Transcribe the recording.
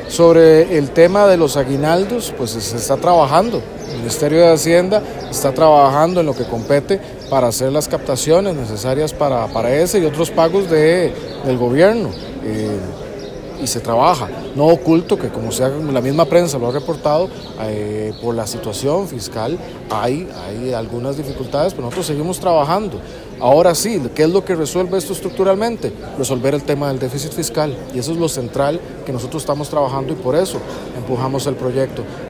Sobre el tema de los aguinaldos, pues se está trabajando. El Ministerio de Hacienda está trabajando en lo que compete para hacer las captaciones necesarias para ese y otros pagos del gobierno. Y se trabaja. No oculto que, como la misma prensa lo ha reportado, por la situación fiscal hay algunas dificultades, pero nosotros seguimos trabajando. Ahora sí, ¿qué es lo que resuelve esto estructuralmente? Resolver el tema del déficit fiscal, y eso es lo central que nosotros estamos trabajando y por eso empujamos el proyecto.